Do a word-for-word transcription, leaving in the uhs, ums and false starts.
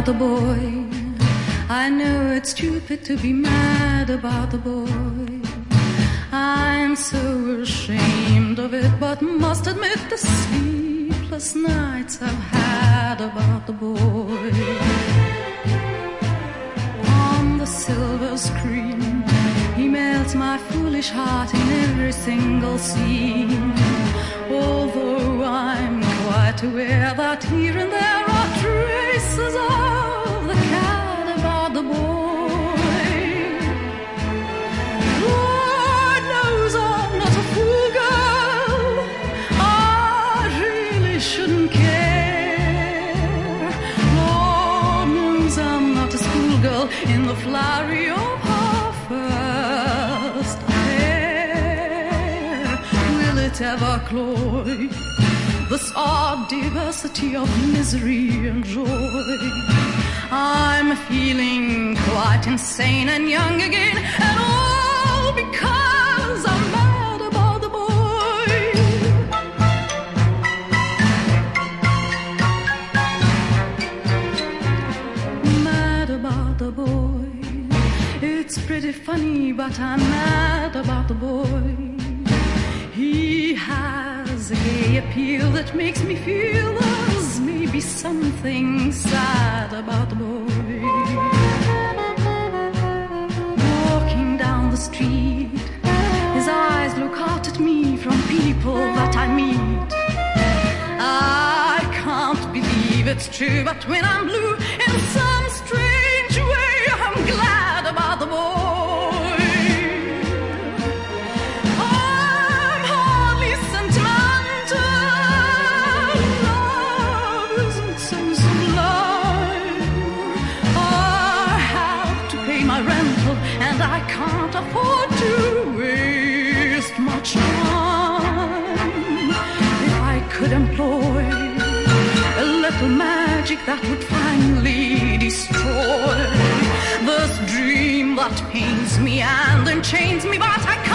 the boy. I know it's stupid to be mad about the boy. I'm so ashamed of it, but must admit the sleepless nights I've had about the boy. On the silver screen, he melts my foolish heart in every single scene. Although I'm quite aware that here and there are traces of the cat about the boy. Lord knows I'm not a fool girl, I really shouldn't care. Lord knows I'm not a schoolgirl in the flurry of her first affair. Will it ever cloy this odd diversity of misery and joy? I'm feeling quite insane and young again, and all because I'm mad about the boy. Mad about the boy. It's pretty funny, but I'm mad about the boy. He has a gay appeal that makes me feel there's maybe something sad about the boy. Walking down the street, his eyes look out at me from people that I meet. I can't believe it's true, but when I'm blue in some strange way, I'm glad about the boy. And I can't afford to waste much time. If I could employ a little magic that would finally destroy this dream that pains me and enchains me, but I can't.